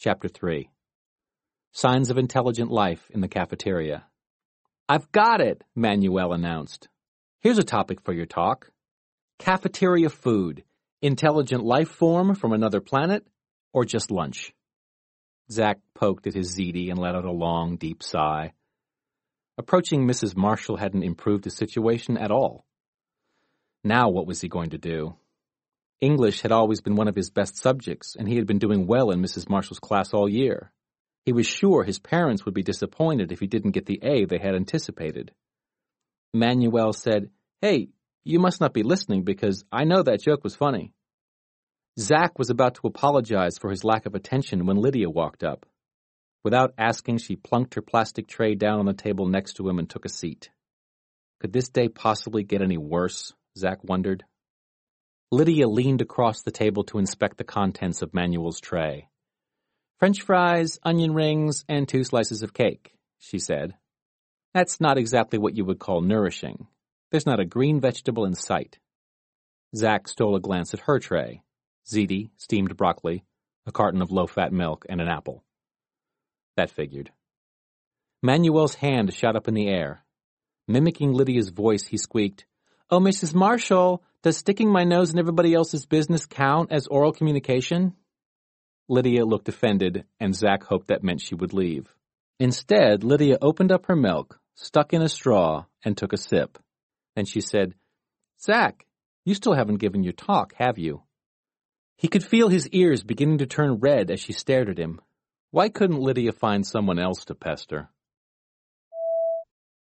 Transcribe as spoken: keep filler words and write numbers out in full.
Chapter three. Signs of Intelligent Life in the Cafeteria. "I've got it," Manuel announced. "Here's a topic for your talk. Cafeteria food. Intelligent life form from another planet, or just lunch?" Zack poked at his ziti and let out a long, deep sigh. Approaching Missus Marshall hadn't improved his situation at all. Now what was he going to do? English had always been one of his best subjects, and he had been doing well in Missus Marshall's class all year. He was sure his parents would be disappointed if he didn't get the A they had anticipated. Manuel said, "Hey, you must not be listening because I know that joke was funny." Zack was about to apologize for his lack of attention when Lydia walked up. Without asking, she plunked her plastic tray down on the table next to him and took a seat. Could this day possibly get any worse? Zack wondered. Lydia leaned across the table to inspect the contents of Manuel's tray. "French fries, onion rings, and two slices of cake," she said. "That's not exactly what you would call nourishing. There's not a green vegetable in sight." Zack stole a glance at her tray. Ziti, steamed broccoli, a carton of low-fat milk, and an apple. That figured. Manuel's hand shot up in the air. Mimicking Lydia's voice, he squeaked, "Oh, Missus Marshall, does sticking my nose in everybody else's business count as oral communication?" Lydia looked offended, and Zack hoped that meant she would leave. Instead, Lydia opened up her milk, stuck in a straw, and took a sip. Then she said, "Zack, you still haven't given your talk, have you?" He could feel his ears beginning to turn red as she stared at him. Why couldn't Lydia find someone else to pester?